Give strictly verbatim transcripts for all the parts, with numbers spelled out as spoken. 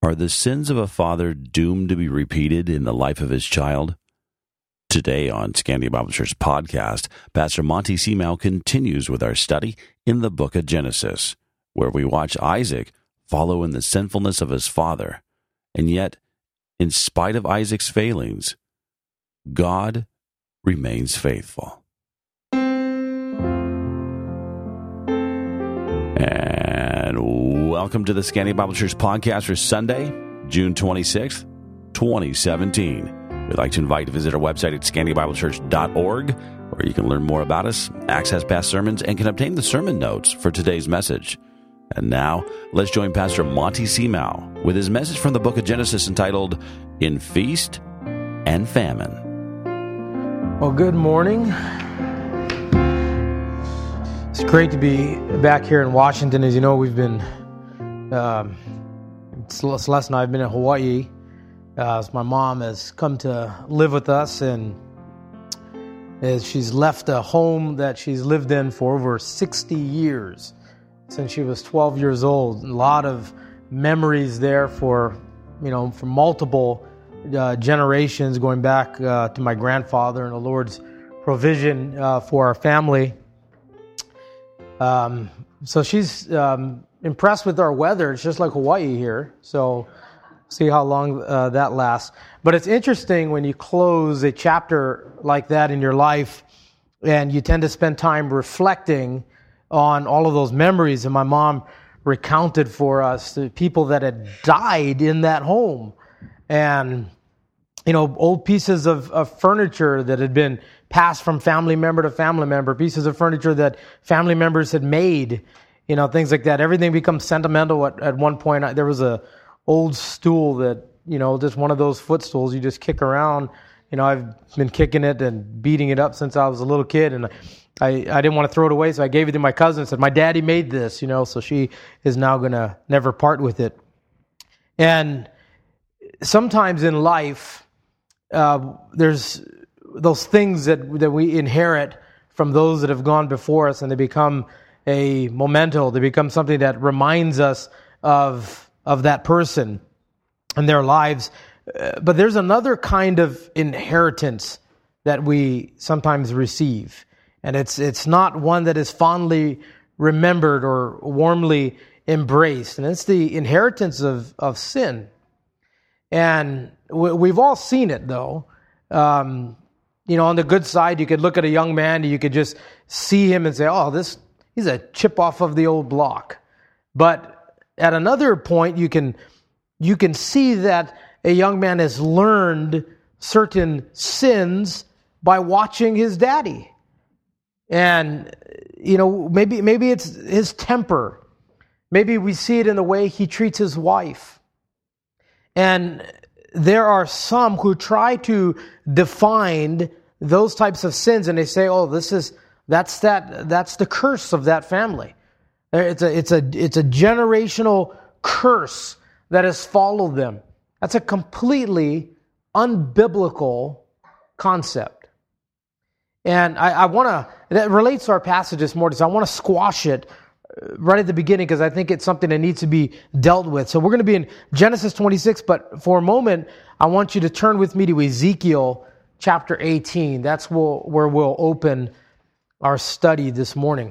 Are the sins of a father doomed to be repeated in the life of his child? Today on Scandia Bible Church podcast, Pastor Monty Seamau continues with our study in the book of Genesis, where we watch Isaac follow in the sinfulness of his father. And yet, in spite of Isaac's failings, God remains faithful. And welcome to the Scandia Bible Church podcast for Sunday, June twenty-sixth, twenty seventeen. We'd like to invite you to visit our website at scandia bible church dot org, where you can learn more about us, access past sermons, and can obtain the sermon notes for today's message. And now, let's join Pastor Monty Seamau with his message from the book of Genesis entitled, In Feast and Famine. Well, good morning. It's great to be back here in Washington. As you know, we've been, um, Celeste and I have been in Hawaii. Uh, as my mom has come to live with us, and as she's left a home that she's lived in for over sixty years, since she was twelve years old. A lot of memories there for, you know, for multiple uh, generations, going back uh, to my grandfather and the Lord's provision uh, for our family. Um, so she's um, impressed with our weather. It's just like Hawaii here. So see how long uh, that lasts. But it's interesting when you close a chapter like that in your life, and you tend to spend time reflecting on all of those memories. And my mom recounted for us the people that had died in that home, and you know, old pieces of, of furniture that had been passed from family member to family member, pieces of furniture that family members had made, you know, things like that. Everything becomes sentimental at, at one point. I, there was a old stool that, you know, just one of those footstools you just kick around. You know, I've been kicking it and beating it up since I was a little kid, and I, I didn't want to throw it away, so I gave it to my cousin and said, my daddy made this, you know, so she is now going to never part with it. And sometimes in life, uh, there's those things that that we inherit from those that have gone before us, and they become a memento. They become something that reminds us of of that person and their lives. Uh, but there's another kind of inheritance that we sometimes receive. And it's it's not one that is fondly remembered or warmly embraced. And it's the inheritance of, of sin. And we, we've all seen it, though. Um, you know, on the good side, you could look at a young man, and you could just see him and say, oh, this he's a chip off of the old block. But at another point, you can you can see that a young man has learned certain sins by watching his daddy. And, you know, maybe maybe it's his temper. Maybe we see it in the way he treats his wife. And there are some who try to define those types of sins, and they say, oh, this is that's that that's the curse of that family. It's a it's a it's a generational curse that has followed them. That's a completely unbiblical concept. And I, I want to, that relates to our passage this morning, so I want to squash it right at the beginning because I think it's something that needs to be dealt with. So we're going to be in Genesis twenty-six, but for a moment, I want you to turn with me to Ezekiel chapter eighteen. That's where we'll open our study this morning.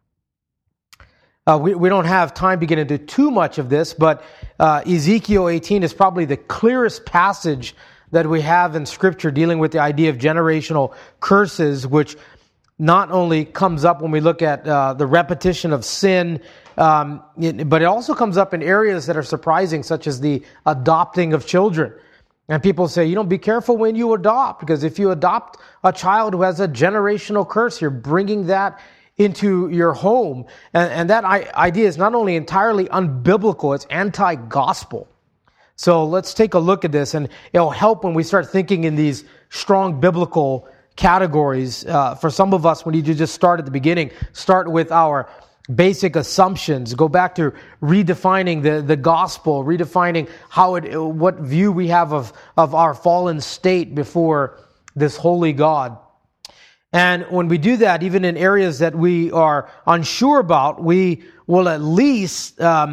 Uh, we, we don't have time to get into too much of this, but uh, Ezekiel eighteen is probably the clearest passage that we have in Scripture dealing with the idea of generational curses, which not only comes up when we look at uh, the repetition of sin, um, it, but it also comes up in areas that are surprising, such as the adopting of children. And people say, you know, be careful when you adopt, because if you adopt a child who has a generational curse, you're bringing that into your home. And, and that I, idea is not only entirely unbiblical, it's anti-gospel. So let's take a look at this, and it'll help when we start thinking in these strong biblical categories. Uh, for some of us, we need to just start at the beginning, start with our basic assumptions, go back to redefining the, the gospel, redefining how it, what view we have of, of our fallen state before this holy God. And when we do that, even in areas that we are unsure about, we will at least um,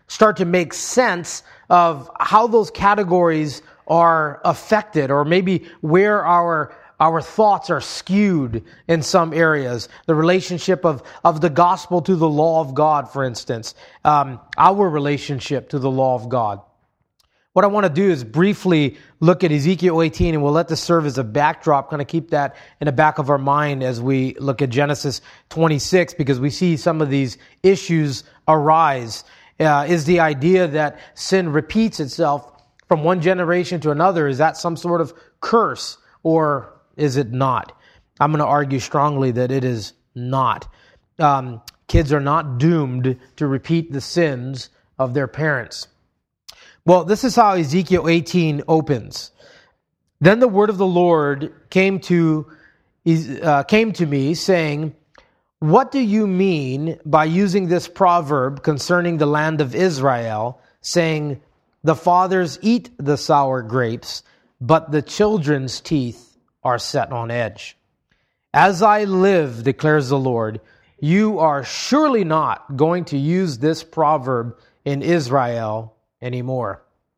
start to make sense of how those categories are affected, or maybe where our our thoughts are skewed in some areas. The relationship of, of the gospel to the law of God, for instance. Um, our relationship to the law of God. What I want to do is briefly look at Ezekiel eighteen, and we'll let this serve as a backdrop, kind of keep that in the back of our mind as we look at Genesis twenty-six, because we see some of these issues arise. Uh, is the idea that sin repeats itself from one generation to another, is that some sort of curse, or is it not? I'm going to argue strongly that it is not. Um, kids are not doomed to repeat the sins of their parents. Well, this is how Ezekiel eighteen opens. Then the word of the Lord came to uh, came to me, saying, "What do you mean by using this proverb concerning the land of Israel, saying, 'The fathers eat the sour grapes, but the children's teeth are set on edge'? As I live, declares the Lord, you are surely not going to use this proverb in Israel anymore.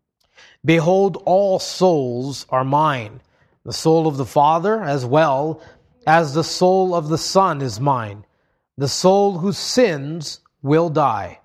Behold, all souls are mine. The soul of the Father as well as the soul of the Son is mine. The soul who sins will die.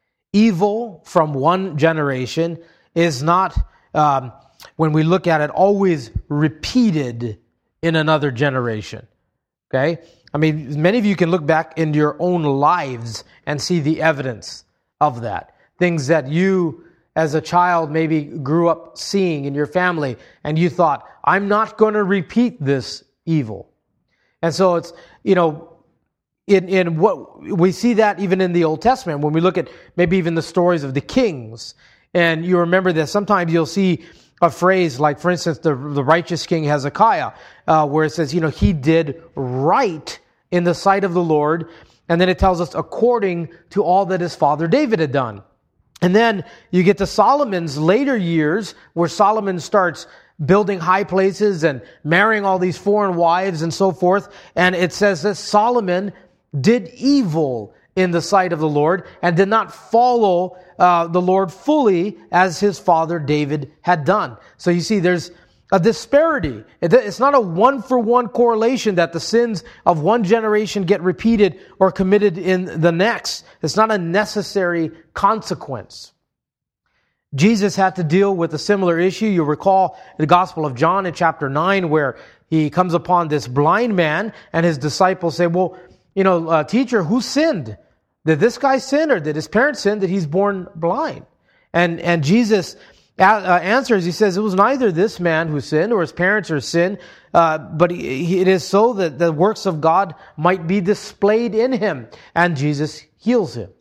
Evil from one generation is not, um, when we look at it, always repeated in another generation. Okay? I mean, many of you can look back in your own lives and see the evidence of that. Things that you, as a child, maybe grew up seeing in your family, and you thought, I'm not going to repeat this evil. And so it's, you know, in, in what we see that even in the Old Testament, when we look at maybe even the stories of the kings, and you remember that sometimes you'll see a phrase like, for instance, the, the righteous king Hezekiah, uh, where it says, you know, he did right in the sight of the Lord. And then it tells us according to all that his father David had done. And then you get to Solomon's later years, where Solomon starts building high places and marrying all these foreign wives and so forth. And it says that Solomon did evil in the sight of the Lord and did not follow uh, the Lord fully as his father David had done. So you see, there's a disparity. It's not a one-for-one correlation that the sins of one generation get repeated or committed in the next. It's not a necessary consequence. Jesus had to deal with a similar issue. You'll recall the Gospel of John in chapter nine, where he comes upon this blind man, and his disciples say, well, you know, uh, teacher, who sinned? Did this guy sin, or did his parents sin that he's born blind? And and Jesus uh, answers, he says, it was neither this man who sinned or his parents who sinned, uh, but he, he, it is so that the works of God might be displayed in him. And Jesus heals him.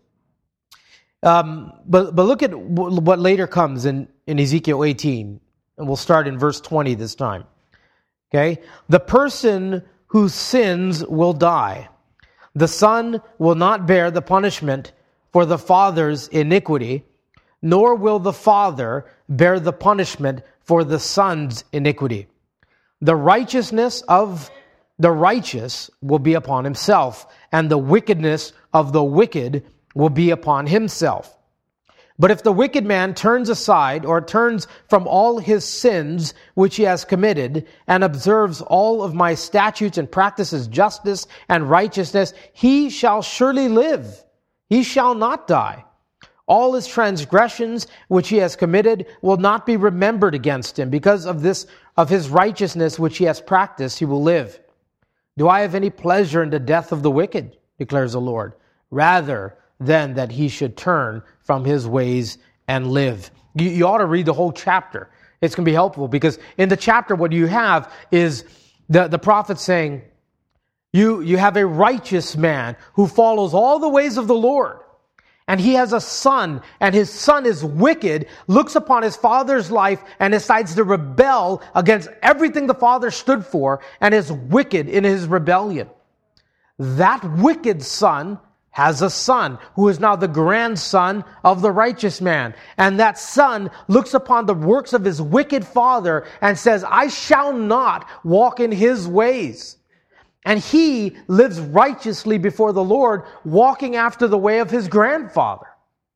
Um, but but look at w- what later comes in, in Ezekiel eighteen. And we'll start in verse twenty this time. Okay? The person who sins will die. The son will not bear the punishment for the father's iniquity, nor will the father bear the punishment for the son's iniquity. The righteousness of the righteous will be upon himself, and the wickedness of the wicked will be upon himself. But if the wicked man turns aside or turns from all his sins which he has committed and observes all of my statutes and practices justice and righteousness, he shall surely live. He shall not die. All his transgressions which he has committed will not be remembered against him. Because of this, of his righteousness which he has practiced, he will live. Do I have any pleasure in the death of the wicked, declares the Lord, rather than that he should turn from his ways and live. You, you ought to read the whole chapter. It's going to be helpful, because in the chapter what you have is the, the prophet saying, you, you have a righteous man who follows all the ways of the Lord. And he has a son, and his son is wicked, looks upon his father's life and decides to rebel against everything the father stood for, and is wicked in his rebellion. That wicked son has a son who is now the grandson of the righteous man. And that son looks upon the works of his wicked father and says, I shall not walk in his ways. And he lives righteously before the Lord, walking after the way of his grandfather.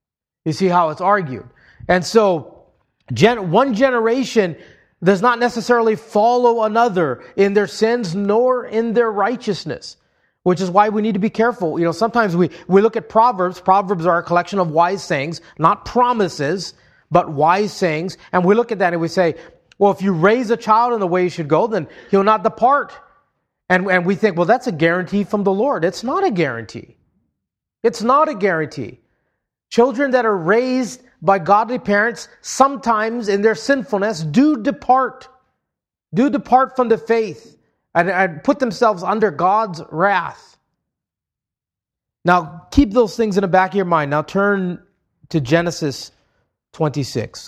You see how it's argued. And so gen- one generation does not necessarily follow another in their sins nor in their righteousness, which is why we need to be careful. You know, sometimes we, we look at Proverbs. Proverbs are a collection of wise sayings, not promises, but wise sayings. And we look at that and we say, well, if you raise a child in the way he should go, then he'll not depart. And, and we think, well, that's a guarantee from the Lord. It's not a guarantee. It's not a guarantee. Children that are raised by godly parents, sometimes in their sinfulness, do depart. Do depart from the faith and, and put themselves under God's wrath. Now, keep those things in the back of your mind. Now turn to Genesis twenty-six.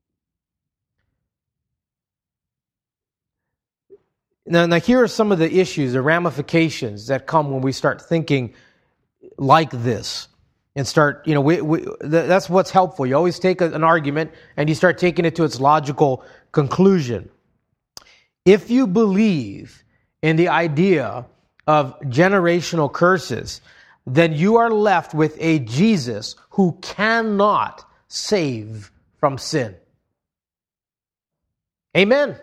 Now, now, here are some of the issues, the ramifications that come when we start thinking like this. And start, you know, we, we, that's what's helpful. You always take a, an argument and you start taking it to its logical conclusion. If you believe in the idea of generational curses, then you are left with a Jesus who cannot save from sin. Amen.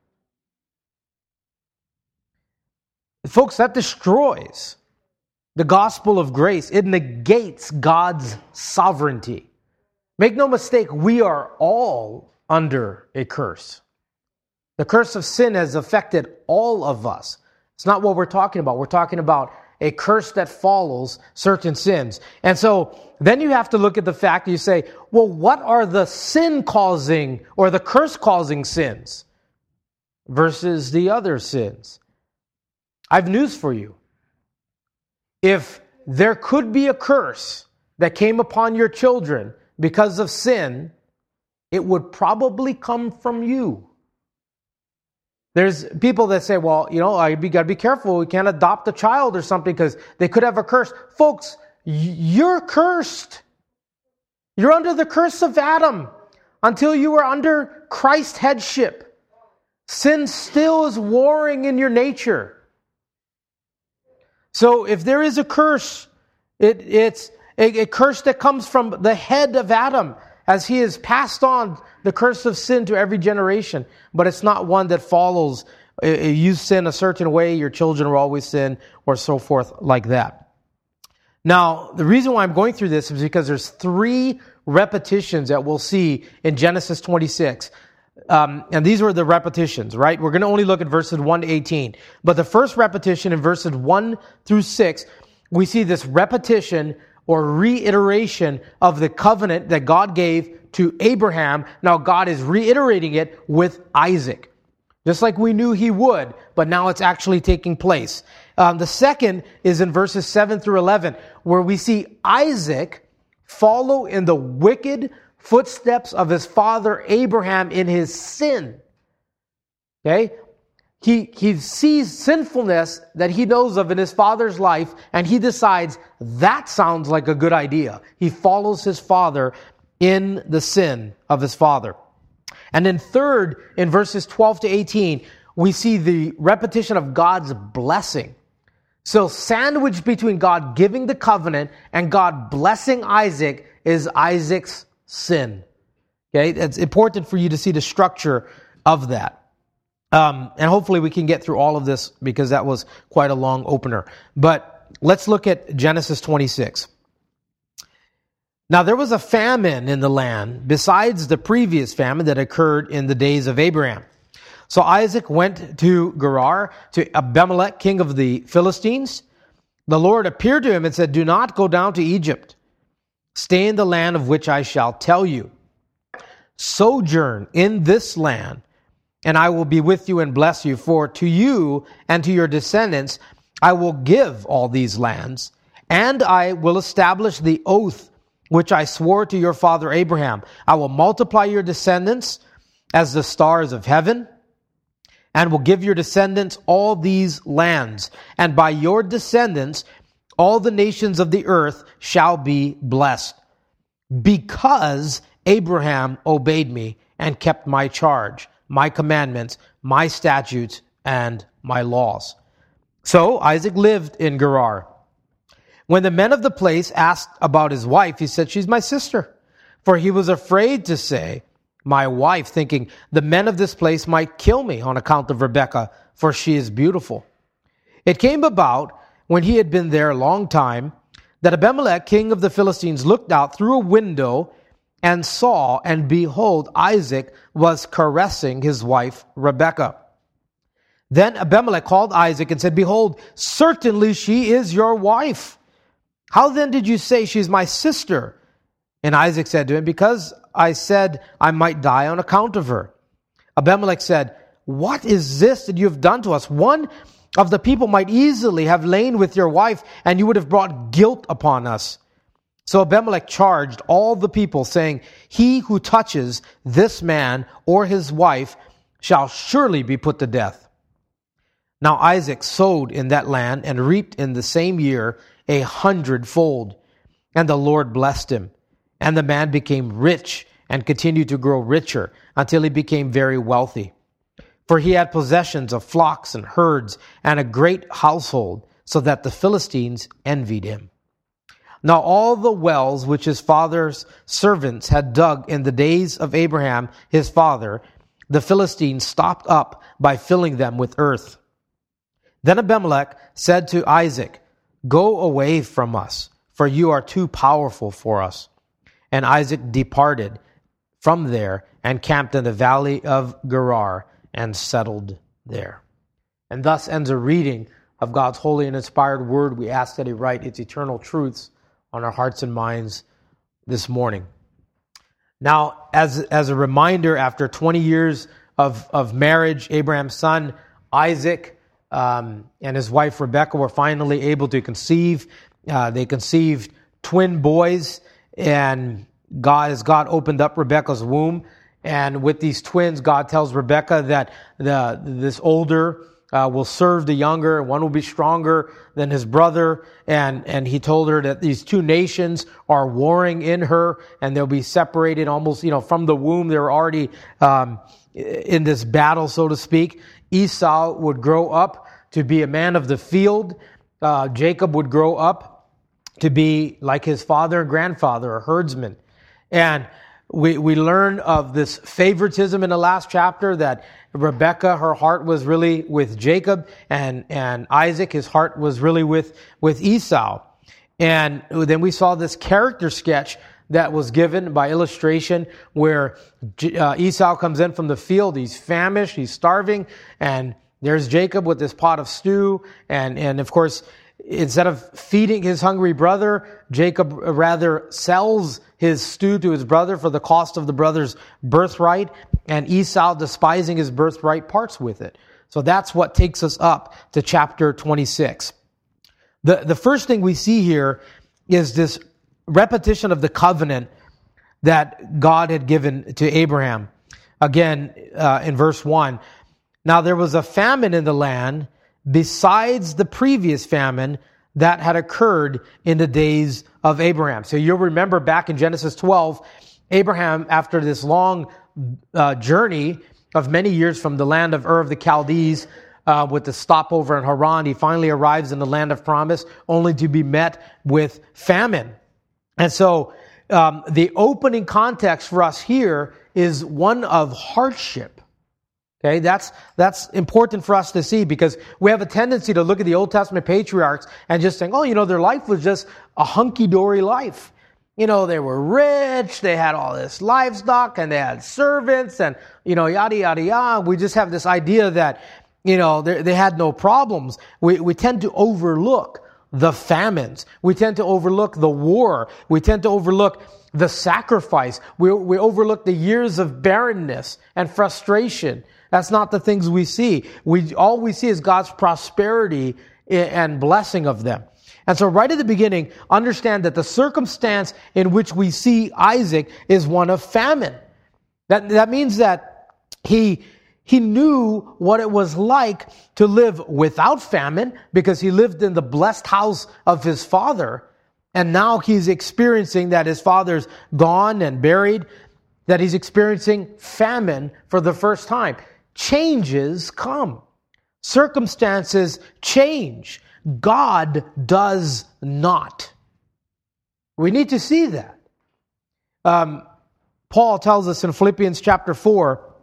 Folks, that destroys the gospel of grace. It negates God's sovereignty. Make no mistake, we are all under a curse. The curse of sin has affected all of us. It's not what we're talking about. We're talking about a curse that follows certain sins. And so then you have to look at the fact that you say, well, what are the sin-causing or the curse-causing sins versus the other sins? I have news for you. If there could be a curse that came upon your children because of sin, it would probably come from you. There's people that say, well, you know, I got to be careful. We can't adopt a child or something because they could have a curse. Folks, you're cursed. You're under the curse of Adam until you are under Christ's headship. Sin still is warring in your nature. So if there is a curse, it, it's a, a curse that comes from the head of Adam as he has passed on the curse of sin to every generation. But it's not one that follows, uh, you sin a certain way, your children will always sin, or so forth like that. Now, the reason why I'm going through this is because there's three repetitions that we'll see in Genesis twenty-six. Um, and these were the repetitions, right? We're going to only look at verses one to eighteen. But the first repetition in verses one through six, we see this repetition or reiteration of the covenant that God gave to Abraham. Now God is reiterating it with Isaac. Just like we knew he would, but now it's actually taking place. Um, the second is in verses seven through eleven, where we see Isaac follow in the wicked footsteps of his father Abraham in his sin. Okay? He, he sees sinfulness that he knows of in his father's life, and he decides that sounds like a good idea. He follows his father in the sin of his father. And then third, in verses twelve to eighteen, we see the repetition of God's blessing. So sandwiched between God giving the covenant and God blessing Isaac is Isaac's sin. Okay, it's important for you to see the structure of that. Um, and hopefully we can get through all of this because that was quite a long opener. But let's look at Genesis twenty-six. Now there was a famine in the land besides the previous famine that occurred in the days of Abraham. So Isaac went to Gerar, to Abimelech, king of the Philistines. The Lord appeared to him and said, "Do not go down to Egypt. Stay in the land of which I shall tell you. Sojourn in this land, and I will be with you and bless you. For to you and to your descendants I will give all these lands, and I will establish the oath which I swore to your father Abraham. I will multiply your descendants as the stars of heaven, and will give your descendants all these lands. And by your descendants all the nations of the earth shall be blessed, because Abraham obeyed me and kept my charge, my commandments, my statutes, and my laws." So Isaac lived in Gerar. When the men of the place asked about his wife, he said, "She's my sister." For he was afraid to say, my wife, thinking, the men of this place might kill me on account of Rebekah, for she is beautiful. It came about, when he had been there a long time, that Abimelech, king of the Philistines, looked out through a window and saw, and behold, Isaac was caressing his wife Rebekah. Then Abimelech called Isaac and said, behold, certainly she is your wife. How then did you say she's my sister? And Isaac said to him, because I said I might die on account of her. Abimelech said, what is this that you have done to us? One of the people might easily have lain with your wife, and you would have brought guilt upon us. So Abimelech charged all the people, saying, he who touches this man or his wife shall surely be put to death. Now Isaac sowed in that land and reaped in the same year a hundredfold. And the Lord blessed him. And the man became rich and continued to grow richer until he became very wealthy. For he had possessions of flocks and herds and a great household, so that the Philistines envied him. Now all the wells which his father's servants had dug in the days of Abraham his father, the Philistines stopped up by filling them with earth. Then Abimelech said to Isaac, go away from us, for you are too powerful for us. And Isaac departed from there and camped in the valley of Gerar and settled there. And thus ends a reading of God's holy and inspired word. We ask that he write its eternal truths on our hearts and minds this morning. Now, as, as a reminder, after twenty years of, of marriage, Abraham's son Isaac um, and his wife Rebekah were finally able to conceive. Uh, they conceived twin boys, and God, as God opened up Rebekah's womb, and with these twins, God tells Rebekah that the this older uh, will serve the younger, and one will be stronger than his brother. And, and he told her that these two nations are warring in her, and they'll be separated almost, you know, from the womb. They're already um, in this battle, so to speak. Esau would grow up to be a man of the field. Uh, Jacob would grow up to be like his father and grandfather, a herdsman. And we we learn of this favoritism in the last chapter, that Rebekah, her heart was really with Jacob, and, and Isaac, his heart was really with, with Esau. And then we saw this character sketch that was given by illustration, where uh, Esau comes in from the field. He's famished, he's starving, and there's Jacob with this pot of stew. And, and of course, instead of feeding his hungry brother, Jacob rather sells his stew to his brother for the cost of the brother's birthright, and Esau, despising his birthright, parts with it. So that's what takes us up to chapter twenty-six. The, the first thing we see here is this repetition of the covenant that God had given to Abraham. Again, uh, in verse one, now there was a famine in the land besides the previous famine that had occurred in the days of Abraham. So you'll remember back in Genesis twelve, Abraham, after this long uh, journey of many years from the land of Ur of the Chaldees, uh, with the stopover in Haran, he finally arrives in the land of promise, only to be met with famine. And so um, the opening context for us here is one of hardship. Okay, that's that's important for us to see, because we have a tendency to look at the Old Testament patriarchs and just think, oh, you know, their life was just a hunky-dory life. You know, they were rich, they had all this livestock, and they had servants, and, you know, yada, yada, yada. We just have this idea that, you know, they, they had no problems. We, we tend to overlook the famines. We tend to overlook the war. We tend to overlook the sacrifice. We, we overlook the years of barrenness and frustration. That's not the things we see. We all we see is God's prosperity and blessing of them. And so right at the beginning, understand that the circumstance in which we see Isaac is one of famine. That, that means that he, he knew what it was like to live without famine, because he lived in the blessed house of his father. And now he's experiencing that his father's gone and buried, that he's experiencing famine for the first time. Changes come. Circumstances change. God does not. We need to see that. Um, Paul tells us in Philippians chapter four,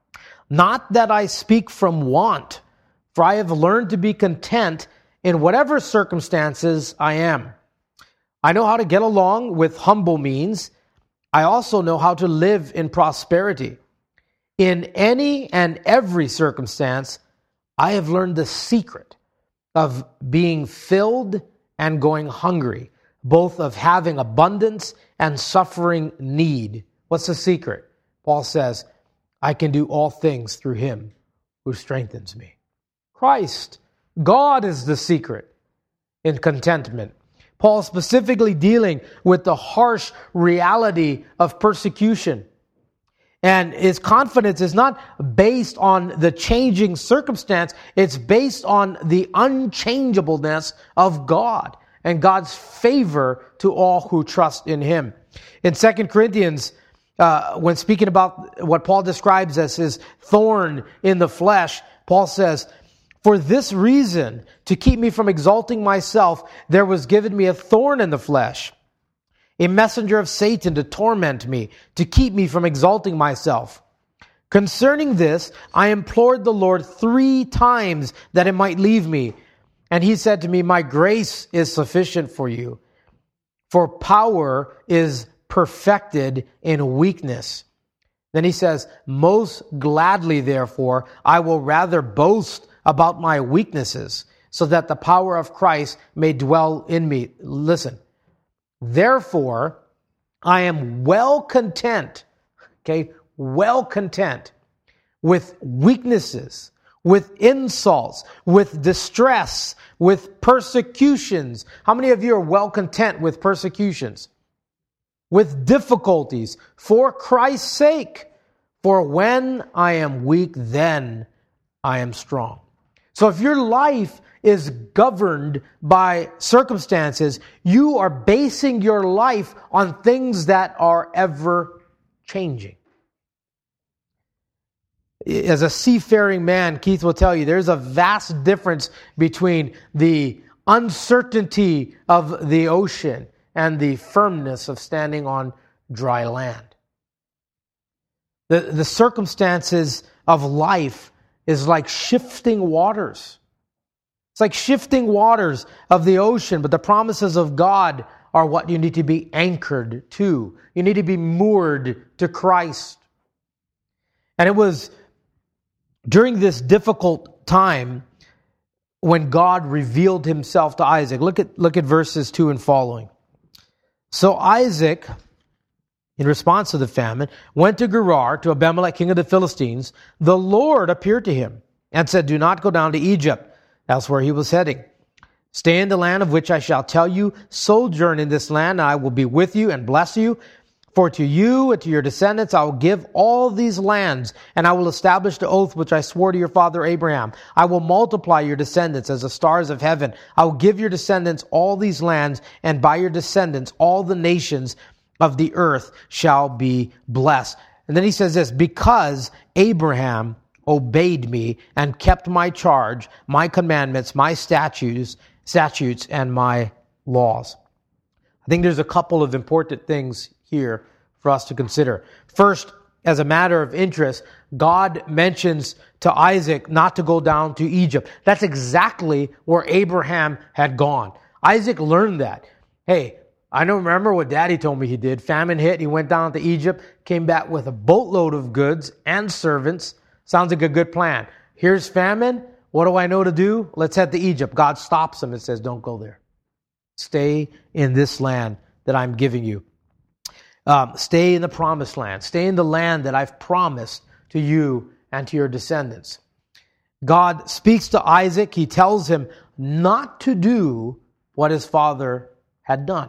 not that I speak from want, for I have learned to be content in whatever circumstances I am. I know how to get along with humble means. I also know how to live in prosperity. In any and every circumstance, I have learned the secret of being filled and going hungry, both of having abundance and suffering need. What's the secret? Paul says, I can do all things through him who strengthens me. Christ, God is the secret in contentment. Paul specifically dealing with the harsh reality of persecution. And his confidence is not based on the changing circumstance. It's based on the unchangeableness of God and God's favor to all who trust in him. In Second Corinthians, uh, when speaking about what Paul describes as his thorn in the flesh, Paul says, for this reason, to keep me from exalting myself, there was given me a thorn in the flesh, a messenger of Satan to torment me, to keep me from exalting myself. Concerning this, I implored the Lord three times that it might leave me. And he said to me, my grace is sufficient for you, for power is perfected in weakness. Then he says, most gladly, therefore, I will rather boast about my weaknesses, so that the power of Christ may dwell in me. Listen. Therefore, I am well content, okay, well content with weaknesses, with insults, with distress, with persecutions. How many of you are well content with persecutions? With difficulties, for Christ's sake. For when I am weak, then I am strong. So if your life is governed by circumstances, you are basing your life on things that are ever changing. As a seafaring man, Keith will tell you, there's a vast difference between the uncertainty of the ocean and the firmness of standing on dry land. The, the circumstances of life is like shifting waters. It's like shifting waters of the ocean, but the promises of God are what you need to be anchored to. You need to be moored to Christ. And it was during this difficult time when God revealed himself to Isaac. Look at, look at verses two and following. So Isaac, in response to the famine, went to Gerar, to Abimelech, king of the Philistines. The Lord appeared to him and said, do not go down to Egypt. That's where he was heading. Stay in the land of which I shall tell you. Sojourn in this land, and I will be with you and bless you. For to you and to your descendants I will give all these lands, and I will establish the oath which I swore to your father Abraham. I will multiply your descendants as the stars of heaven. I will give your descendants all these lands, and by your descendants all the nations of the earth shall be blessed. And then he says this, because Abraham obeyed me and kept my charge, my commandments, my statutes, statutes, and my laws. I think there's a couple of important things here for us to consider. First, as a matter of interest, God mentions to Isaac not to go down to Egypt. That's exactly where Abraham had gone. Isaac learned that. Hey, I don't remember what Daddy told me he did. Famine hit, he went down to Egypt, came back with a boatload of goods and servants. Sounds like a good plan. Here's famine. What do I know to do? Let's head to Egypt. God stops him and says, don't go there. Stay in this land that I'm giving you. Um, stay in the promised land. Stay in the land that I've promised to you and to your descendants. God speaks to Isaac. He tells him not to do what his father had done.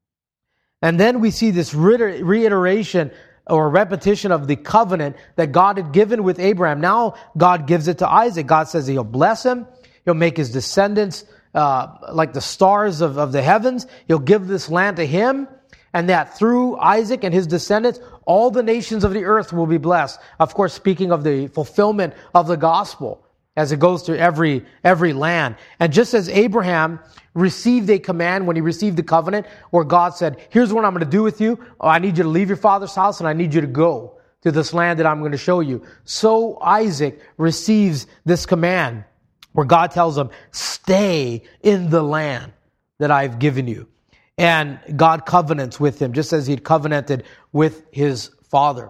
And then we see this reiteration or repetition of the covenant that God had given with Abraham. Now God gives it to Isaac. God says he'll bless him. He'll make his descendants uh, like the stars of, of the heavens. He'll give this land to him. And that through Isaac and his descendants, all the nations of the earth will be blessed. Of course, speaking of the fulfillment of the gospel. as it goes to every every land. And just as Abraham received a command when he received the covenant, where God said, here's what I'm going to do with you. Oh, I need you to leave your father's house and I need you to go to this land that I'm going to show you. So Isaac receives this command where God tells him, stay in the land that I've given you. And God covenants with him, just as he'd covenanted with his father.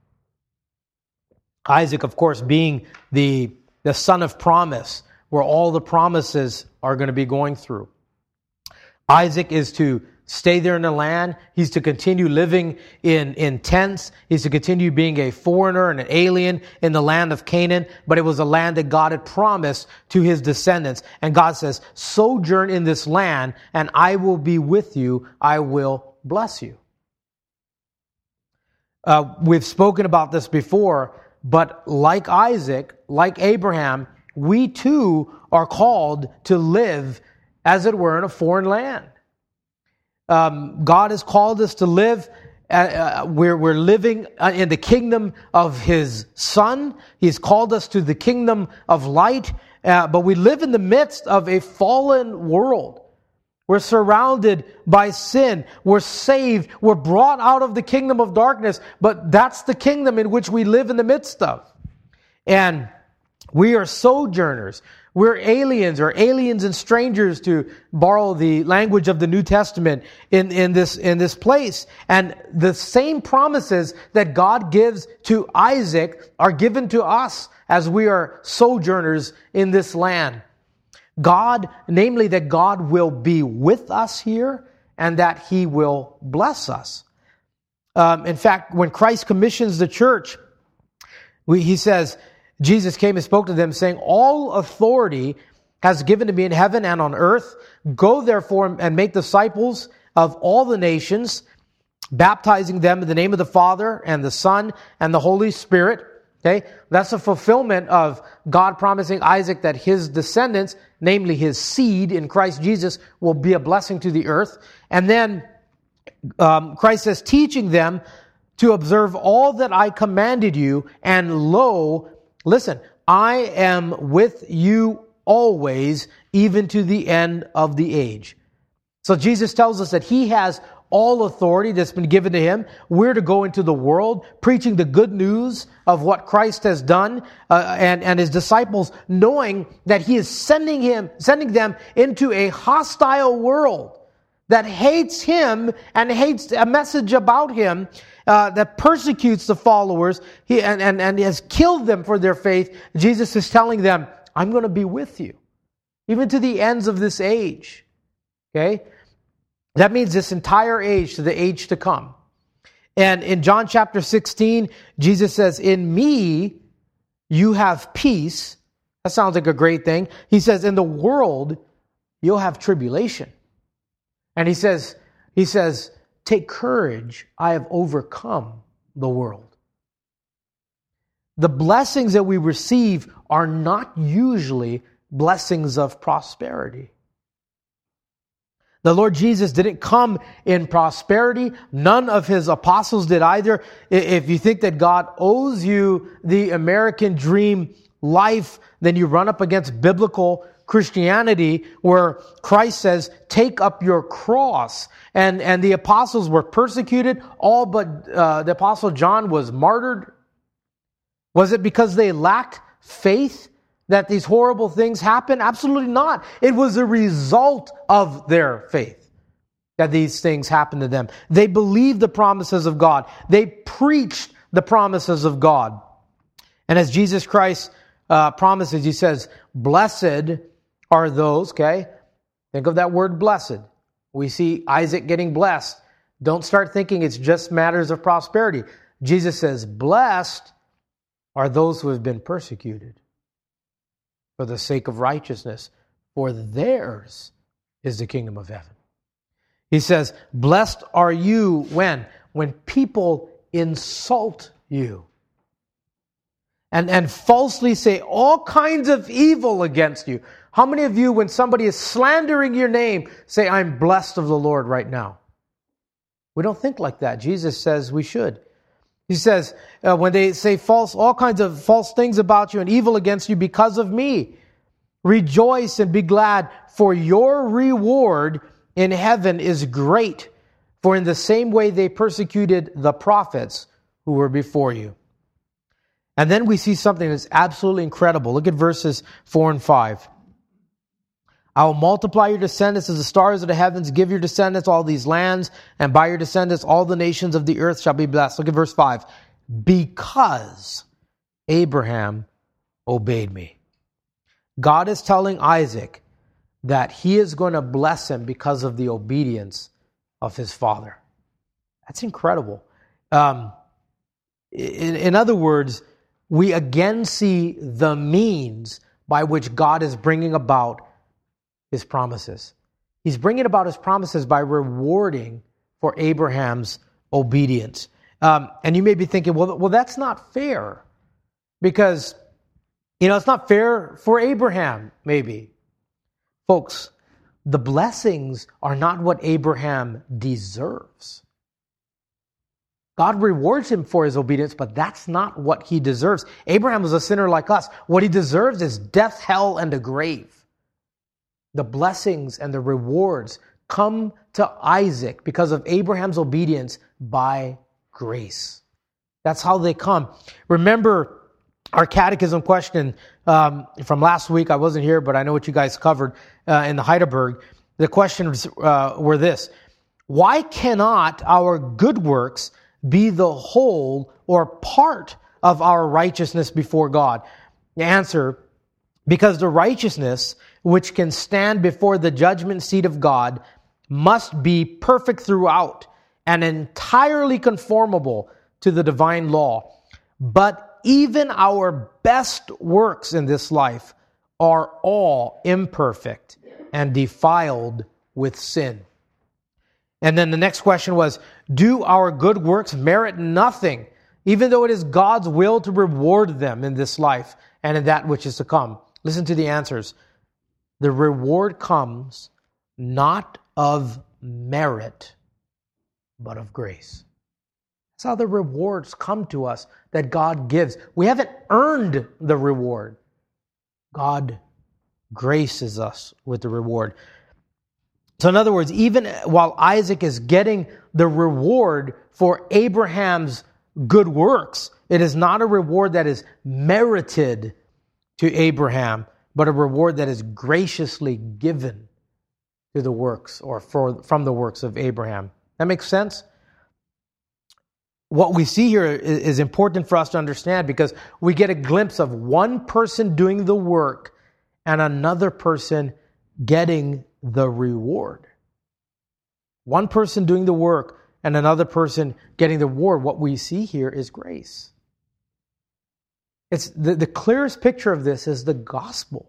Isaac, of course, being the, the son of promise, where all the promises are going to be going through. Isaac is to stay there in the land. He's to continue living in, in tents. He's to continue being a foreigner and an alien in the land of Canaan. But it was a land that God had promised to his descendants. And God says, sojourn in this land, and I will be with you. I will bless you. Uh, we've spoken about this before, but like Isaac, like Abraham, we too are called to live, as it were, in a foreign land. Um, God has called us to live, uh, uh, we're, we're living in the kingdom of His Son. He's called us to the kingdom of light, uh, but we live in the midst of a fallen world. We're surrounded by sin. We're saved. We're brought out of the kingdom of darkness, but that's the kingdom in which we live in the midst of. And we are sojourners. We're aliens, or aliens and strangers, to borrow the language of the New Testament, in, in this, in this place. And the same promises that God gives to Isaac are given to us as we are sojourners in this land. God, namely that God will be with us here and that He will bless us. Um, in fact, when Christ commissions the church, we, He says, Jesus came and spoke to them, saying, all authority has given to me in heaven and on earth. Go therefore and make disciples of all the nations, baptizing them in the name of the Father and the Son and the Holy Spirit. Okay, that's a fulfillment of God promising Isaac that his descendants, namely his seed in Christ Jesus, will be a blessing to the earth. And then um, Christ says, teaching them to observe all that I commanded you, and lo, listen, I am with you always, even to the end of the age. So Jesus tells us that He has all authority that's been given to Him. We're to go into the world preaching the good news of what Christ has done, uh, and, and His disciples, knowing that He is sending him, sending them into a hostile world that hates Him and hates a message about Him, uh, that persecutes the followers he, and, and, and has killed them for their faith. Jesus is telling them, I'm going to be with you, even to the ends of this age. Okay? That means this entire age to the age to come. And in John chapter sixteen, Jesus says, in me you have peace. That sounds like a great thing. He says, in the world you'll have tribulation. And he says, he says, take courage, I have overcome the world. The blessings that we receive are not usually blessings of prosperity. The Lord Jesus didn't come in prosperity. None of His apostles did either. If you think that God owes you the American dream life, then you run up against biblical Christianity, where Christ says, take up your cross. And, and the apostles were persecuted. All but uh, the apostle John was martyred. Was it because they lacked faith that these horrible things happen? Absolutely not. It was a result of their faith that these things happened to them. They believed the promises of God. They preached the promises of God. And as Jesus Christ uh, promises, He says, blessed are those, okay? Think of that word blessed. We see Isaac getting blessed. Don't start thinking it's just matters of prosperity. Jesus says, blessed are those who have been persecuted for the sake of righteousness, for theirs is the kingdom of heaven. He says, blessed are you when? When people insult you and, and falsely say all kinds of evil against you. How many of you, when somebody is slandering your name, say, I'm blessed of the Lord right now? We don't think like that. Jesus says we should. He says, uh, when they say false, all kinds of false things about you and evil against you because of me, rejoice and be glad, for your reward in heaven is great. For in the same way they persecuted the prophets who were before you. And then we see something that's absolutely incredible. Look at verses four and five. I will multiply your descendants as the stars of the heavens, give your descendants all these lands, and by your descendants all the nations of the earth shall be blessed. Look at verse five. Because Abraham obeyed me. God is telling Isaac that he is going to bless him because of the obedience of his father. That's incredible. Um, in, in other words, we again see the means by which God is bringing about His promises. He's bringing about His promises by rewarding for Abraham's obedience. Um, and you may be thinking, well, well, that's not fair. Because, you know, it's not fair for Abraham, maybe. Folks, the blessings are not what Abraham deserves. God rewards him for his obedience, but that's not what he deserves. Abraham was a sinner like us. What he deserves is death, hell, and the grave. The blessings and the rewards come to Isaac because of Abraham's obedience by grace. That's how they come. Remember our catechism question um, from last week. I wasn't here, but I know what you guys covered uh, in the Heidelberg. The questions uh, were this: why cannot our good works be the whole or part of our righteousness before God? The answer: because the righteousness which can stand before the judgment seat of God must be perfect throughout and entirely conformable to the divine law. But even our best works in this life are all imperfect and defiled with sin. And then the next question was, do our good works merit nothing, even though it is God's will to reward them in this life and in that which is to come? Listen to the answers. The reward comes not of merit, but of grace. That's how the rewards come to us that God gives. We haven't earned the reward. God graces us with the reward. So in other words, even while Isaac is getting the reward for Abraham's good works, it is not a reward that is merited to Abraham, but a reward that is graciously given to the works or for, from the works of Abraham. That makes sense? What we see here is, is important for us to understand because we get a glimpse of one person doing the work and another person getting the reward. One person doing the work and another person getting the reward. What we see here is grace. It's the, the clearest picture of this is the gospel.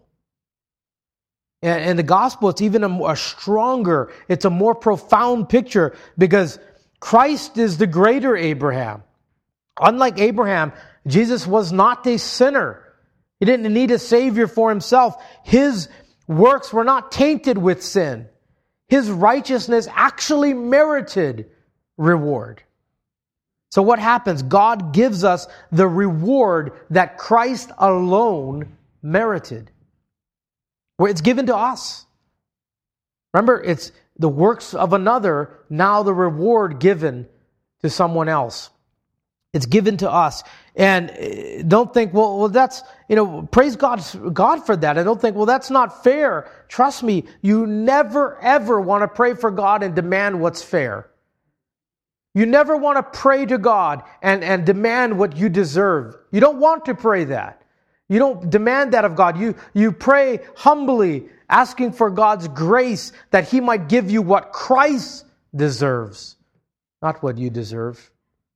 And, and the gospel, it's even a, a stronger, it's a more profound picture because Christ is the greater Abraham. Unlike Abraham, Jesus was not a sinner. He didn't need a Savior for himself. His works were not tainted with sin. His righteousness actually merited reward. So what happens? God gives us the reward that Christ alone merited. Where it's given to us. Remember, it's the works of another, now the reward given to someone else. It's given to us. And don't think, well, well that's, you know, praise God, God for that. I don't think, well, that's not fair. Trust me, you never, ever want to pray for God and demand what's fair. You never want to pray to God and, and demand what you deserve. You don't want to pray that. You don't demand that of God. You, you pray humbly, asking for God's grace that He might give you what Christ deserves, not what you deserve.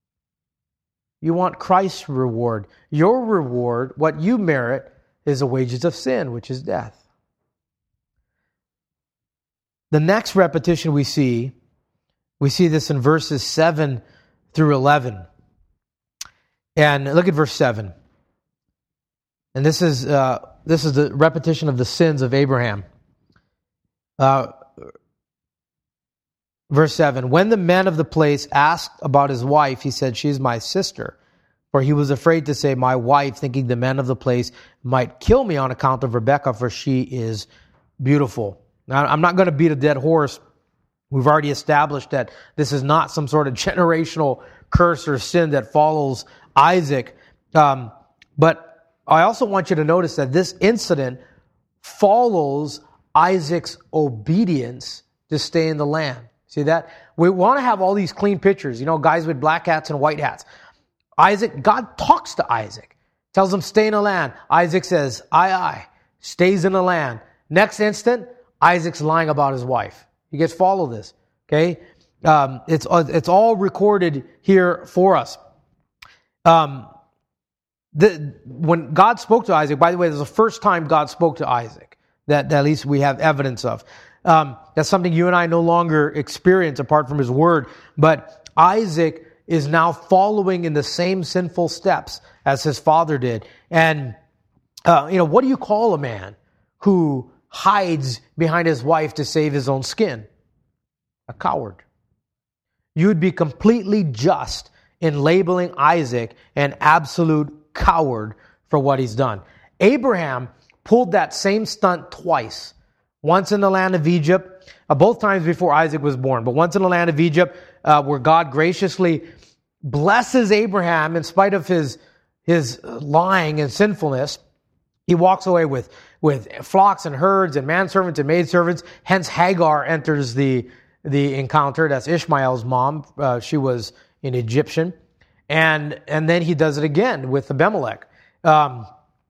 You want Christ's reward. Your reward, what you merit, is the wages of sin, which is death. The next repetition we see, we see this in verses seven through eleven. And look at verse seven. And this is uh, this is the repetition of the sins of Abraham. Uh, Verse seven, when the men of the place asked about his wife, he said, she's my sister. For he was afraid to say, my wife, thinking the men of the place might kill me on account of Rebekah, for she is beautiful. Now, I'm not going to beat a dead horse. We've already established that this is not some sort of generational curse or sin that follows Isaac. Um, but I also want you to notice that this incident follows Isaac's obedience to stay in the land. See that? We want to have all these clean pictures, you know, guys with black hats and white hats. Isaac, God talks to Isaac, tells him, stay in the land. Isaac says, aye, aye, stays in the land. Next instant, Isaac's lying about his wife. You guys follow this, okay? Um, it's, it's all recorded here for us. Um, the, when God spoke to Isaac, by the way, this is the first time God spoke to Isaac, that, that at least we have evidence of. Um, that's something you and I no longer experience apart from his word. But Isaac is now following in the same sinful steps as his father did. And, uh, you know, what do you call a man who hides behind his wife to save his own skin? A coward. You would be completely just in labeling Isaac an absolute coward for what he's done. Abraham pulled that same stunt twice. Once in the land of Egypt, uh, both times before Isaac was born, but once in the land of Egypt, uh, where God graciously blesses Abraham in spite of his his lying and sinfulness. He walks away with, with flocks and herds and manservants and maidservants. Hence Hagar enters the, the encounter. That's Ishmael's mom. Uh, she was an Egyptian. And, and then he does it again with Abimelech. Um,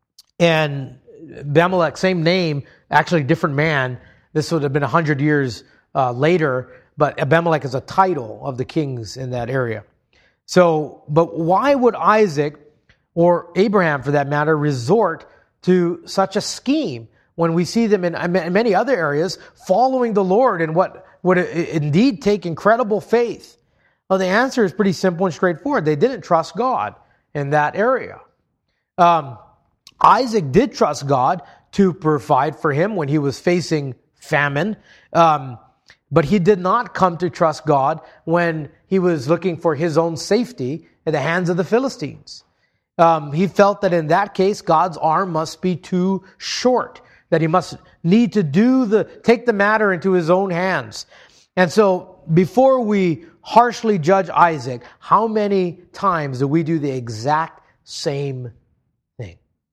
and Abimelech, same name, actually different man. This would have been a hundred years uh, later, but Abimelech is a title of the kings in that area. So, but why would Isaac, or Abraham for that matter, resort to such a scheme when we see them in many other areas following the Lord in what would indeed take incredible faith? Well, the answer is pretty simple and straightforward. They didn't trust God in that area. Um, Isaac did trust God to provide for him when he was facing famine. Um, but he did not come to trust God when he was looking for his own safety at the hands of the Philistines. Um, he felt that in that case, God's arm must be too short, that he must need to do the, take the matter into his own hands. And so before we harshly judge Isaac, how many times do we do the exact same thing?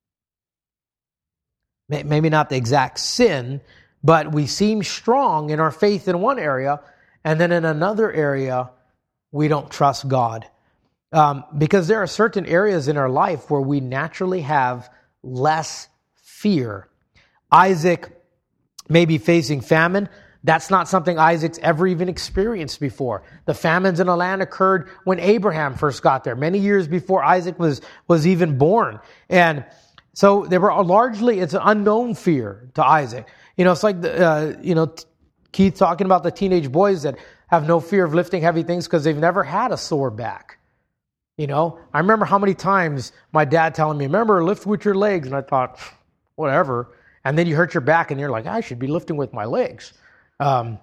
Maybe not the exact sin, but we seem strong in our faith in one area, and then in another area, we don't trust God. Um, because there are certain areas in our life where we naturally have less fear. Isaac may be facing famine. That's not something Isaac's ever even experienced before. The famines in the land occurred when Abraham first got there, many years before Isaac was, was even born. And so they were largely, it's an unknown fear to Isaac. You know, it's like, the, uh, you know, Keith talking about the teenage boys that have no fear of lifting heavy things because they've never had a sore back. You know, I remember how many times my dad telling me, remember, lift with your legs. And I thought, whatever. And then you hurt your back and you're like, I should be lifting with my legs. Um,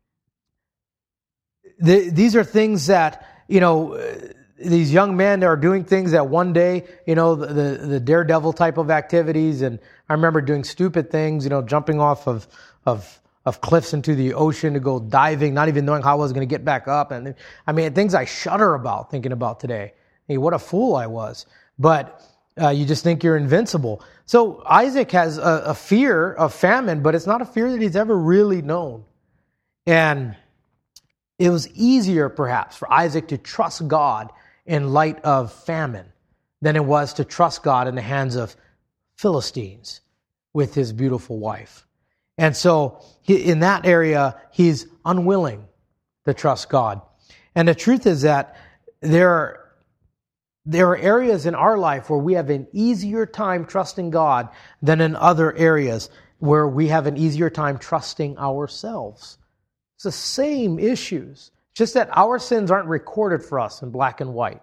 the, these are things that, you know, these young men are doing things that one day, you know, the, the, the daredevil type of activities. And I remember doing stupid things, you know, jumping off of, of, of cliffs into the ocean to go diving, not even knowing how I was going to get back up. And I mean, things I shudder about thinking about today. Hey, what a fool I was. But uh, you just think you're invincible. So Isaac has a, a fear of famine, but it's not a fear that he's ever really known. And it was easier, perhaps, for Isaac to trust God in light of famine than it was to trust God in the hands of Philistines with his beautiful wife. And so he, in that area, he's unwilling to trust God. And the truth is that there are There are areas in our life where we have an easier time trusting God than in other areas where we have an easier time trusting ourselves. It's the same issues, just that our sins aren't recorded for us in black and white.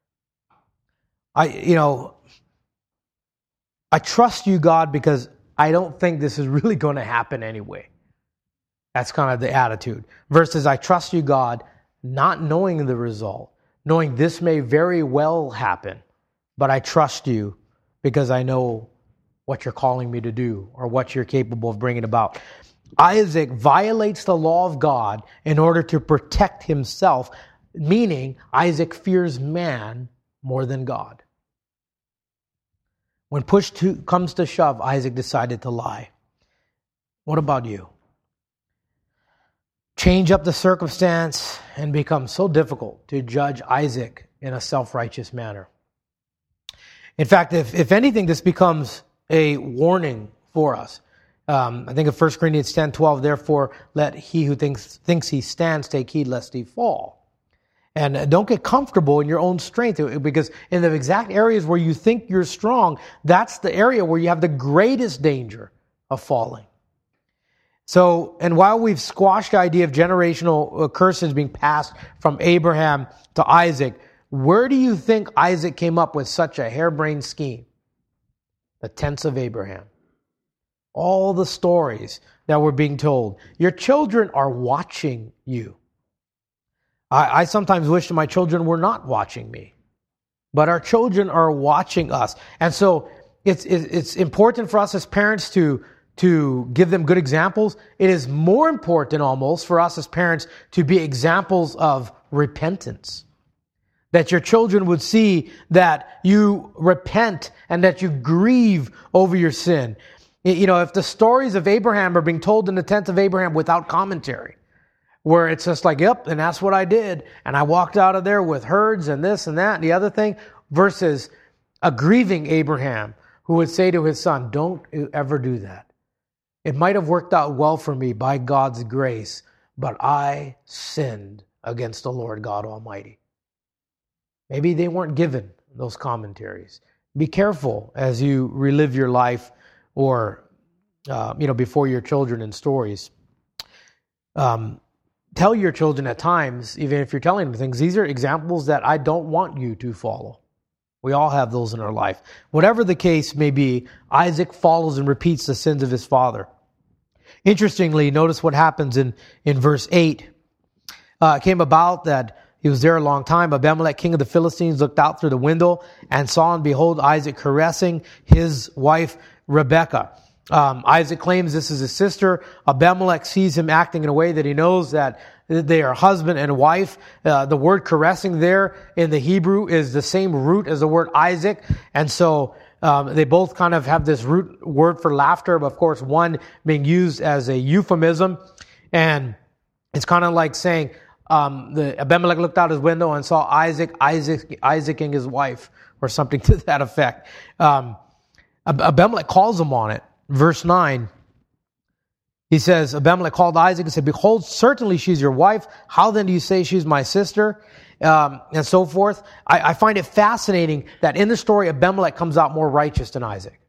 I, you know, I trust you, God, because I don't think this is really going to happen anyway. That's kind of the attitude. Versus, I trust you, God, not knowing the result, knowing this may very well happen, but I trust you because I know what you're calling me to do or what you're capable of bringing about. Isaac violates the law of God in order to protect himself, meaning Isaac fears man more than God. When push to, comes to shove, Isaac decided to lie. What about you? Change up the circumstance and become so difficult to judge Isaac in a self-righteous manner. In fact, if, if anything, this becomes a warning for us. Um, I think of First Corinthians ten twelve, therefore let he who thinks thinks he stands take heed lest he fall. And don't get comfortable in your own strength, because in the exact areas where you think you're strong, that's the area where you have the greatest danger of falling. So, and while we've squashed the idea of generational curses being passed from Abraham to Isaac, where do you think Isaac came up with such a harebrained scheme? The tents of Abraham. All the stories that were being told. Your children are watching you. I, I sometimes wish that my children were not watching me. But our children are watching us. And so it's, it's important for us as parents to, to give them good examples. It is more important almost for us as parents to be examples of repentance. That your children would see that you repent and that you grieve over your sin. You know, if the stories of Abraham are being told in the tent of Abraham without commentary, where it's just like, yep, and that's what I did, and I walked out of there with herds and this and that and the other thing, versus a grieving Abraham who would say to his son, don't ever do that. It might have worked out well for me by God's grace, but I sinned against the Lord God Almighty. Maybe they weren't given those commentaries. Be careful as you relive your life or, uh, you know, before your children in stories. Um, tell your children at times, even if you're telling them things, these are examples that I don't want you to follow. We all have those in our life. Whatever the case may be, Isaac follows and repeats the sins of his father. Interestingly, notice what happens in, in verse eight. Uh, it came about that he was there a long time. Abimelech, king of the Philistines, looked out through the window and saw and behold Isaac caressing his wife Rebekah. Um, Isaac claims this is his sister. Abimelech sees him acting in a way that he knows that they are husband and wife. Uh, the word caressing there in the Hebrew is the same root as the word Isaac. And so um, they both kind of have this root word for laughter, but of course one being used as a euphemism. And it's kind of like saying, um, the Abimelech looked out his window and saw Isaac, Isaac, Isaac and his wife, or something to that effect. Um, Abimelech calls him on it. Verse nine, he says, Abimelech called Isaac and said, behold, certainly she's your wife. How then do you say she's my sister? Um, and so forth. I, I find it fascinating that in the story, Abimelech comes out more righteous than Isaac.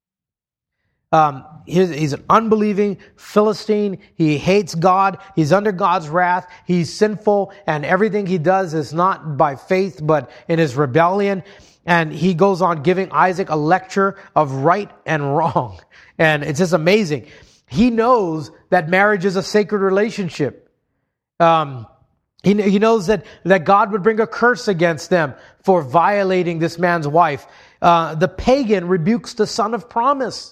Um, he's, he's an unbelieving Philistine. He hates God. He's under God's wrath. He's sinful, and everything he does is not by faith, but in his rebellion. And he goes on giving Isaac a lecture of right and wrong. And it's just amazing. He knows that marriage is a sacred relationship. Um, he, he knows that, that God would bring a curse against them for violating this man's wife. Uh, the pagan rebukes the son of promise.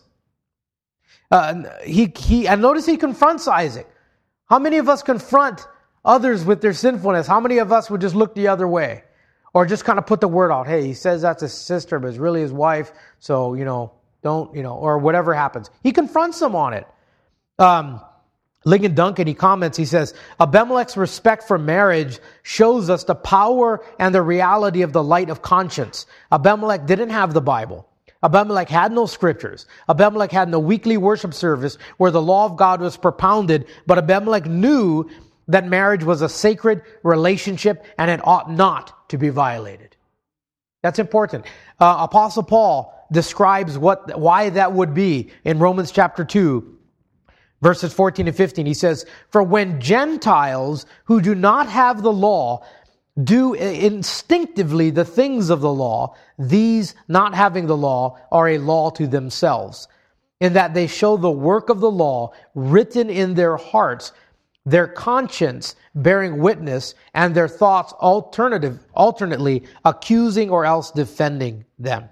Uh, he, he, and notice he confronts Isaac. How many of us confront others with their sinfulness? How many of us would just look the other way? Or just kind of put the word out. Hey, he says that's his sister, but it's really his wife. So, you know, don't, you know, or whatever happens. He confronts them on it. Um, Ligon Duncan, he comments, he says, Abimelech's respect for marriage shows us the power and the reality of the light of conscience. Abimelech didn't have the Bible. Abimelech had no scriptures. Abimelech had no weekly worship service where the law of God was propounded, but Abimelech knew that marriage was a sacred relationship and it ought not to be violated. That's important. Uh, Apostle Paul describes what, why that would be in Romans chapter two, verses fourteen and fifteen. He says, for when Gentiles who do not have the law do instinctively the things of the law, these not having the law are a law to themselves, in that they show the work of the law written in their hearts, their conscience bearing witness, and their thoughts alternative, alternately accusing or else defending them.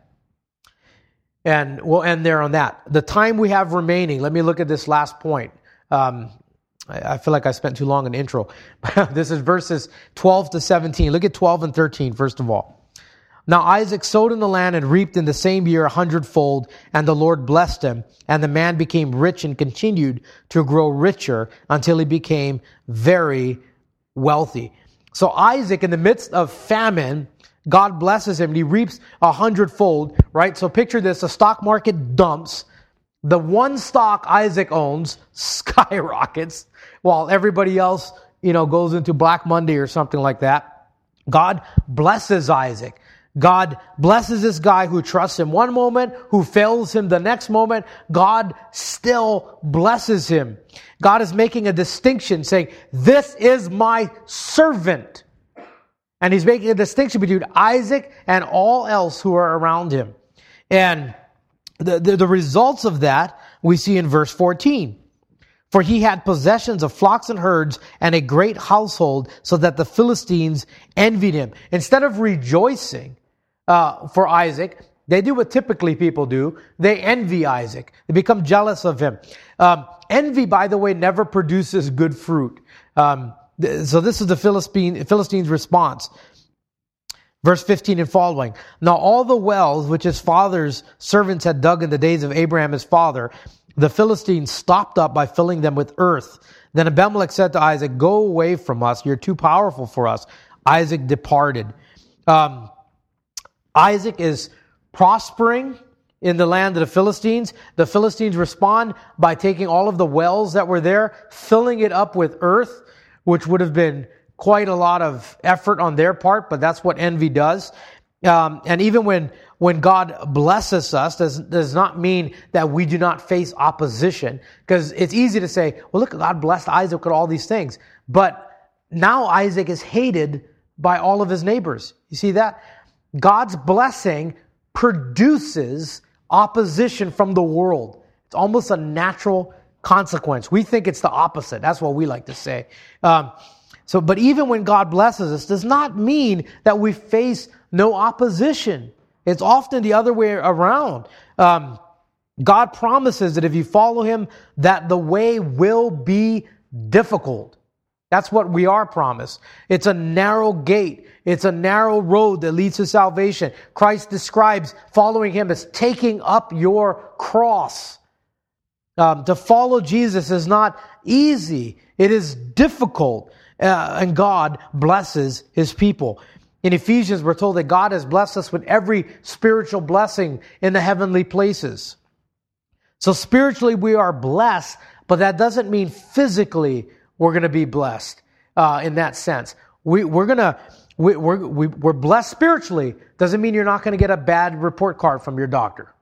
And we'll end there on that. The time we have remaining, let me look at this last point. Um, I, I feel like I spent too long in the intro. This is verses twelve to seventeen. Look at twelve and thirteen, first of all. Now Isaac sowed in the land and reaped in the same year a hundredfold, and the Lord blessed him. And the man became rich and continued to grow richer until he became very wealthy. So Isaac, in the midst of famine, God blesses him and he reaps a hundredfold, right? So picture this, the stock market dumps. The one stock Isaac owns skyrockets while everybody else, you know, goes into Black Monday or something like that. God blesses Isaac. God blesses this guy who trusts him one moment, who fails him the next moment. God still blesses him. God is making a distinction saying, this is my servant. And he's making a distinction between Isaac and all else who are around him. And the, the, the results of that we see in verse fourteen. For he had possessions of flocks and herds and a great household, so that the Philistines envied him. Instead of rejoicing uh, for Isaac, they do what typically people do. They envy Isaac. They become jealous of him. Um, envy, by the way, never produces good fruit. Um, th- so this is the Philistine, Philistines' response. Verse fifteen and following. Now all the wells which his father's servants had dug in the days of Abraham his father, the Philistines stopped up by filling them with earth. Then Abimelech said to Isaac, go away from us. You're too powerful for us. Isaac departed. Um, Isaac is prospering in the land of the Philistines. The Philistines respond by taking all of the wells that were there, filling it up with earth, which would have been quite a lot of effort on their part, but that's what envy does. Um, and even when when God blesses us, does does not mean that we do not face opposition. Because it's easy to say, well, look, God blessed Isaac with all these things. But now Isaac is hated by all of his neighbors. You see that? God's blessing produces opposition from the world. It's almost a natural consequence. We think it's the opposite. That's what we like to say. Um, so, but even when God blesses us, does not mean that we face no opposition. It's often the other way around. Um, God promises that if you follow Him, that the way will be difficult. That's what we are promised. It's a narrow gate. It's a narrow road that leads to salvation. Christ describes following Him as taking up your cross. Um, to follow Jesus is not easy. It is difficult. Uh, and God blesses His people. In Ephesians, we're told that God has blessed us with every spiritual blessing in the heavenly places. So spiritually we are blessed, but that doesn't mean physically we're going to be blessed uh, in that sense. We, we're going to we, we're we, we're blessed spiritually. Doesn't mean you're not going to get a bad report card from your doctor.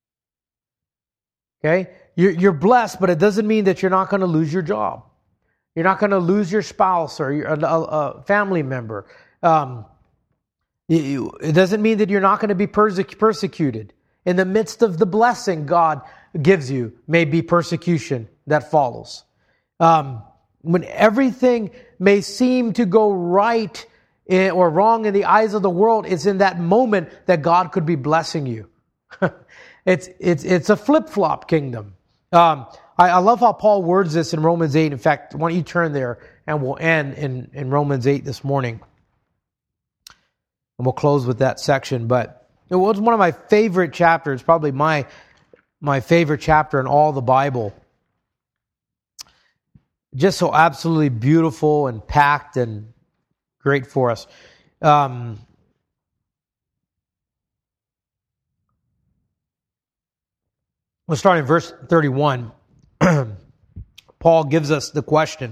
Okay, you're, you're blessed, but it doesn't mean that you're not going to lose your job. You're not going to lose your spouse or your, a, a family member. Um, you, it doesn't mean that you're not going to be perse- persecuted. In the midst of the blessing God gives you, may be persecution that follows. Um, when everything may seem to go right in, or wrong in the eyes of the world, it's in that moment that God could be blessing you. it's it's it's a flip-flop kingdom. Um, I, I love how Paul words this in Romans eight. In fact, why don't you turn there and we'll end in, in Romans eight this morning. And we'll close with that section. But it was one of my favorite chapters, probably my my favorite chapter in all the Bible. Just so absolutely beautiful and packed and great for us. Um, we'll start in verse thirty-one. Paul gives us the question.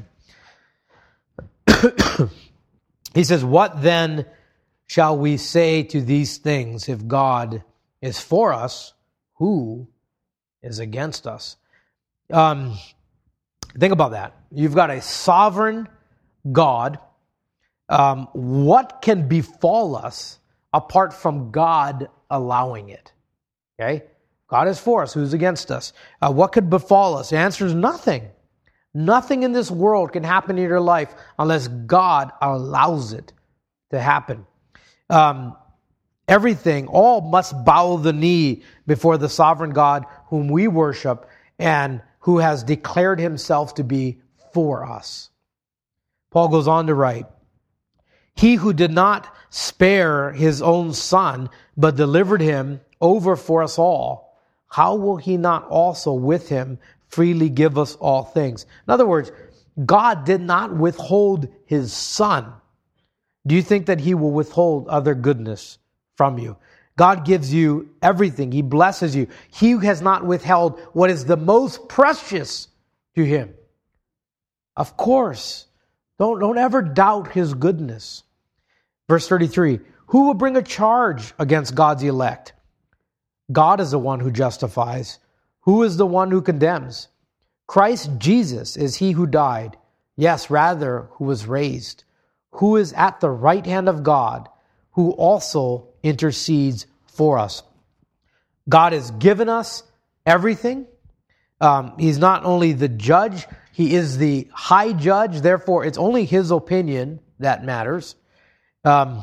He says, what then shall we say to these things? If God is for us, who is against us? Um, think about that. You've got a sovereign God. Um, what can befall us apart from God allowing it? Okay? God is for us. Who's against us? Uh, what could befall us? The answer is nothing. Nothing in this world can happen in your life unless God allows it to happen. Um, everything, all must bow the knee before the sovereign God whom we worship and who has declared himself to be for us. Paul goes on to write, he who did not spare his own son, but delivered him over for us all, how will he not also with him freely give us all things? In other words, God did not withhold his son. Do you think that he will withhold other goodness from you? God gives you everything. He blesses you. He has not withheld what is the most precious to him. Of course, don't, don't ever doubt his goodness. Verse thirty-three, who will bring a charge against God's elect? God is the one who justifies. Who is the one who condemns? Christ Jesus is he who died. Yes, rather, who was raised, who is at the right hand of God, who also intercedes for us. God has given us everything. Um, he's not only the judge, he is the high judge. Therefore, it's only his opinion that matters. Um,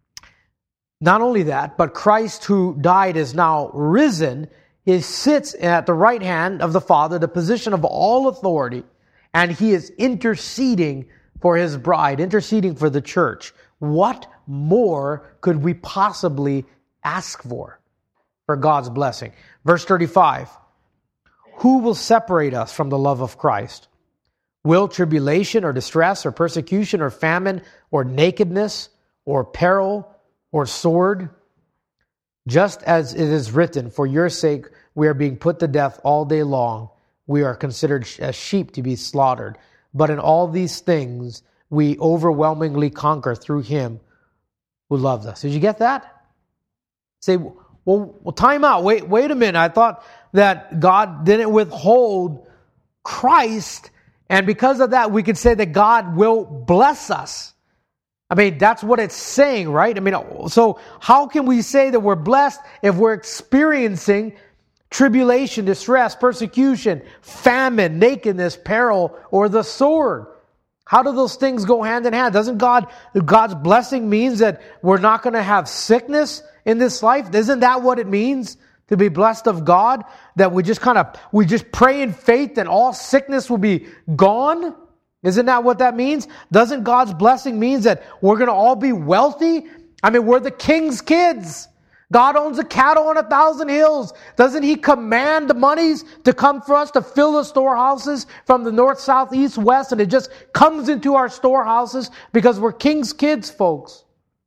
not only that, but Christ who died is now risen. He sits at the right hand of the Father, the position of all authority, and he is interceding for his bride, interceding for the church. What more could we possibly ask for, for God's blessing? Verse thirty-five, who will separate us from the love of Christ? Will tribulation or distress or persecution or famine or nakedness or peril or sword? Just as it is written, for your sake we are being put to death all day long. We are considered as sheep to be slaughtered. But in all these things we overwhelmingly conquer through him who loves us. Did you get that? Say, well, well, time out. Wait, wait a minute. I thought that God didn't withhold Christ, and because of that, we could say that God will bless us. I mean, that's what it's saying, right? I mean, so how can we say that we're blessed if we're experiencing tribulation, distress, persecution, famine, nakedness, peril, or the sword? How do those things go hand in hand? Doesn't God, God's blessing means that we're not going to have sickness in this life? Isn't that what it means to be blessed of God? That we just kind of, we just pray in faith and all sickness will be gone? Isn't that what that means? Doesn't God's blessing mean that we're going to all be wealthy? I mean, we're the king's kids. God owns the cattle on a thousand hills. Doesn't he command the monies to come for us to fill the storehouses from the north, south, east, west, and it just comes into our storehouses because we're king's kids, folks?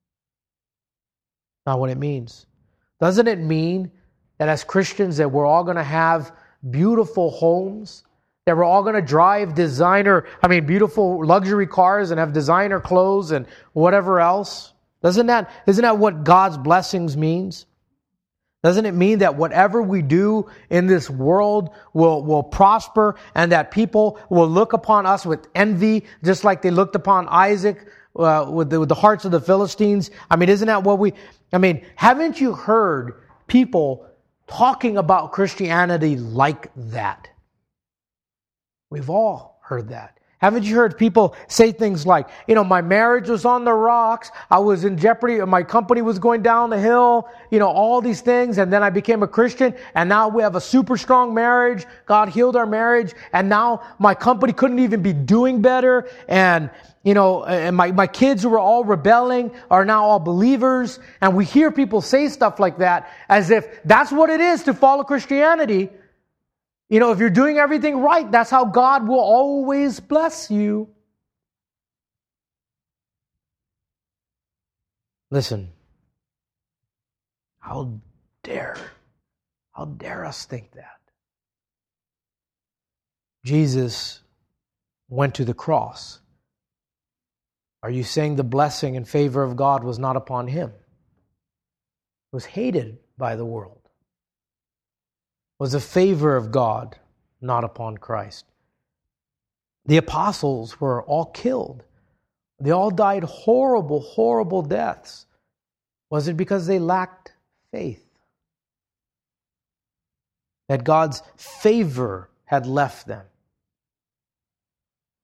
Not what it means. Doesn't it mean that as Christians that we're all going to have beautiful homes, that we're all going to drive designer, I mean, beautiful luxury cars and have designer clothes and whatever else? Doesn't that, isn't that what God's blessings means? Doesn't it mean that whatever we do in this world will, will prosper and that people will look upon us with envy, just like they looked upon Isaac uh, with, the, with the hearts of the Philistines? I mean, isn't that what we, I mean, haven't you heard people talking about Christianity like that? We've all heard that. Haven't you heard people say things like, you know, my marriage was on the rocks, I was in jeopardy, my company was going down the hill, you know, all these things, and then I became a Christian, and now we have a super strong marriage, God healed our marriage, and now my company couldn't even be doing better, and, you know, and my, my kids who were all rebelling are now all believers, and we hear people say stuff like that as if that's what it is to follow Christianity. You know, if you're doing everything right, that's how God will always bless you. Listen, how dare, how dare us think that? Jesus went to the cross. Are you saying the blessing and favor of God was not upon him? It was hated by the world. Was the favor of God not upon Christ? The apostles were all killed. They all died horrible, horrible deaths. Was it because they lacked faith? That God's favor had left them?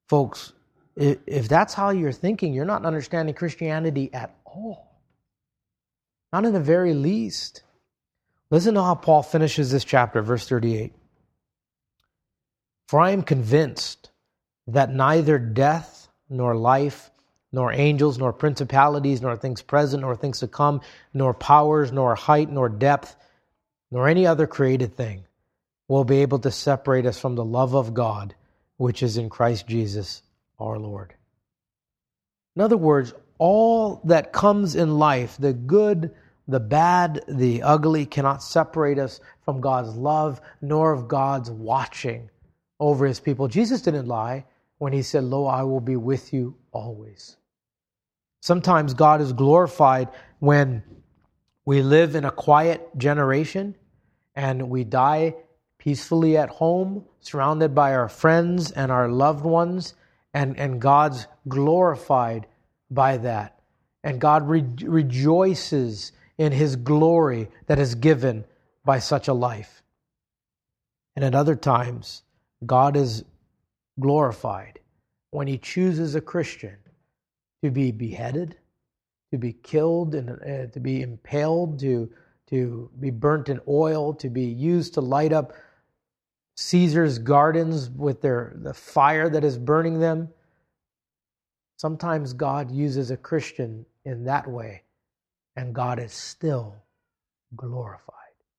Folks, if, if that's how you're thinking, you're not understanding Christianity at all. Not in the very least. Listen to how Paul finishes this chapter, verse thirty-eight. For I am convinced that neither death, nor life, nor angels, nor principalities, nor things present, nor things to come, nor powers, nor height, nor depth, nor any other created thing will be able to separate us from the love of God, which is in Christ Jesus our Lord. In other words, all that comes in life, the good, the bad, the ugly, cannot separate us from God's love, nor of God's watching over His people. Jesus didn't lie when He said, Lo, I will be with you always. Sometimes God is glorified when we live in a quiet generation and we die peacefully at home, surrounded by our friends and our loved ones, and, and God's glorified by that. And God re- rejoices in His glory that is given by such a life. And at other times, God is glorified when He chooses a Christian to be beheaded, to be killed, and uh, to be impaled, to, to be burnt in oil, to be used to light up Caesar's gardens with their the fire that is burning them. Sometimes God uses a Christian in that way, and God is still glorified.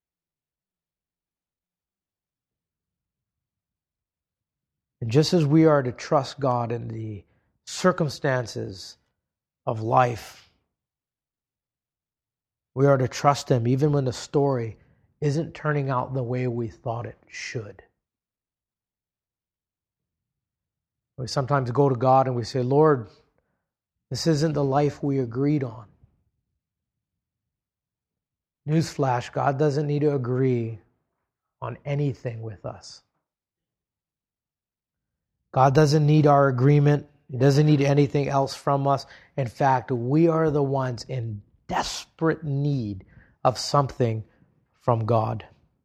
And just as we are to trust God in the circumstances of life, we are to trust Him even when the story isn't turning out the way we thought it should. We sometimes go to God and we say, Lord, this isn't the life we agreed on. Newsflash, God doesn't need to agree on anything with us. God doesn't need our agreement. He doesn't need anything else from us. In fact, we are the ones in desperate need of something from God.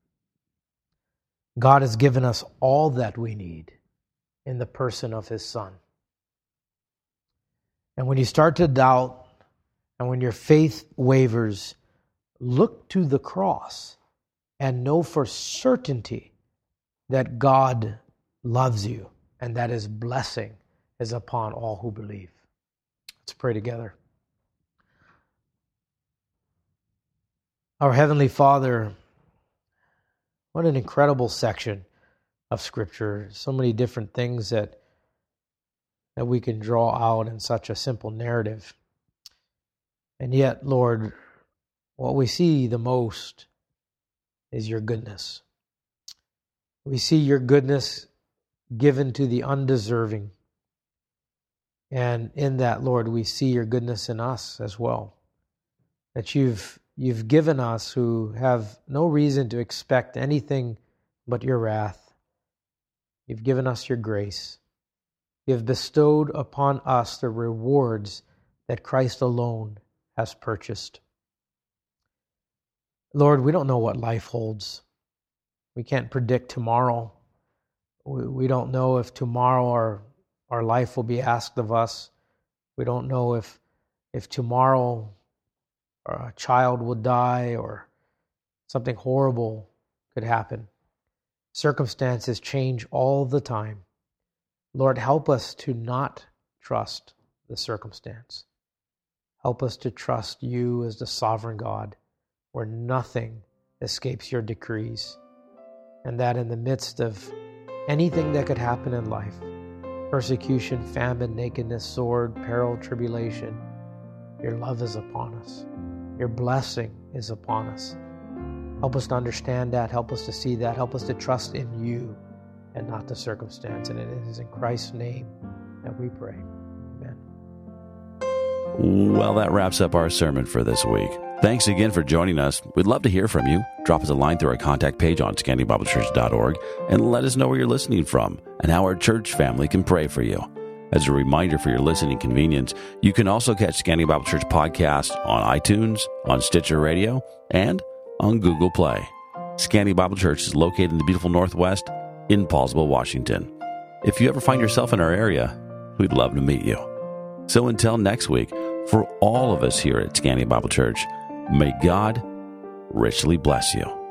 God has given us all that we need in the person of His Son. And when you start to doubt, and when your faith wavers, look to the cross and know for certainty that God loves you and that His blessing is upon all who believe. Let's pray together. Our Heavenly Father, what an incredible section of Scripture. So many different things that that we can draw out in such a simple narrative. And yet, Lord, what we see the most is Your goodness. We see Your goodness given to the undeserving. And in that, Lord, we see Your goodness in us as well. That You've You've given us who have no reason to expect anything but Your wrath. You've given us Your grace. You have bestowed upon us the rewards that Christ alone has purchased. Lord, we don't know what life holds. We can't predict tomorrow. We, we don't know if tomorrow our, our life will be asked of us. We don't know if, if tomorrow a child will die or something horrible could happen. Circumstances change all the time. Lord, help us to not trust the circumstance. Help us to trust You as the sovereign God, where nothing escapes Your decrees, and that in the midst of anything that could happen in life, persecution, famine, nakedness, sword, peril, tribulation, Your love is upon us. Your blessing is upon us. Help us to understand that. Help us to see that. Help us to trust in You and not the circumstance. And it is in Christ's name that we pray. Amen. Well, that wraps up our sermon for this week. Thanks again for joining us. We'd love to hear from you. Drop us a line through our contact page on scanning bible church dot org and let us know where you're listening from and how our church family can pray for you. As a reminder for your listening convenience, you can also catch Scanning Bible Church podcast on iTunes, on Stitcher Radio, and on Google Play. Scanning Bible Church is located in the beautiful Northwest in Paulsville, Washington. If you ever find yourself in our area, we'd love to meet you. So until next week, for all of us here at Scandia Bible Church, may God richly bless you.